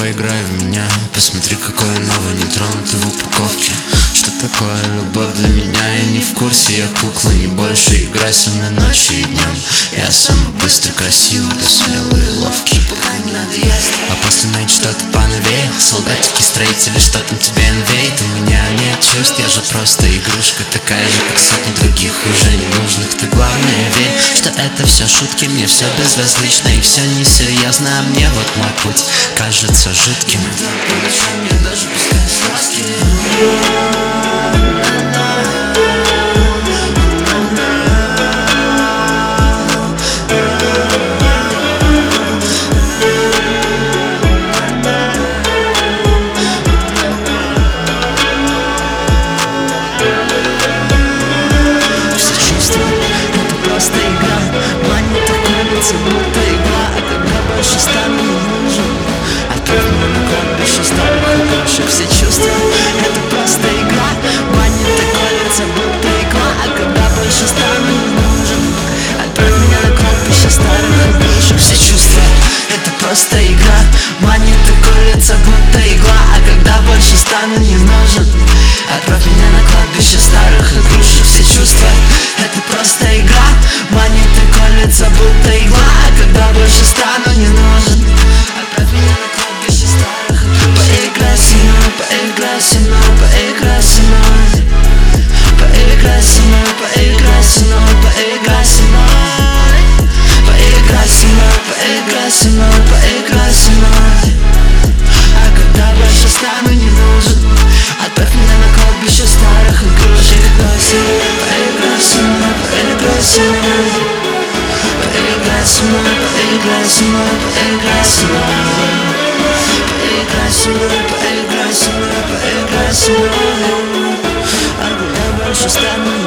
поиграй в меня. Посмотри, какой новый нетронутый в упаковке. Что такое любовь для меня? Я не в курсе, я кукла, не больше. Играй со мной ночью и днем. Я самый быстрый, красивый, да смелый и ловкий. А после ночи что-то поновее. Солдатики, строители, что там тебе инвейт? У меня нет чувств, я же просто игрушка, такая же, как сотни других уже ненужных. Ты главное верь, что это все шутки, мне все безразлично и все несерьезно. А мне вот мой путь кажется жидким. Даже пускай сладкий. Будто игра, а когда больше стану не нужен, отправь меня на кладбище старых игрушек. Все чувства — это просто игра, манит и колется, будто игла. А когда больше стану не нужен, отправь меня на кладбище старых игрушек. Все чувства — это просто игра, манит и колется, будто игла. А когда больше стану не нужен, отправь меня на кладбище старых игрушек. Все чувства — это просто игра, манит и колется, будто игла. А когда больше стану не нужен, отправь меня на кладбище старых игрушек. Поиграй со мной, поиграй со мной, поиграй со мной. Поиграй со мной, поиграй со мной, поиграй со мной. Поиграй со мной, поиграй со мной, поиграй со мной. А когда больше стану не нужен, отправь меня на кладбище старых игрушек. Поиграй со мной, поиграй со мной. Поиграй со мной, поиграй со мной, поиграй со мной. Поиграй со мной, поиграй со мной, поиграй со мной. А когда больше стану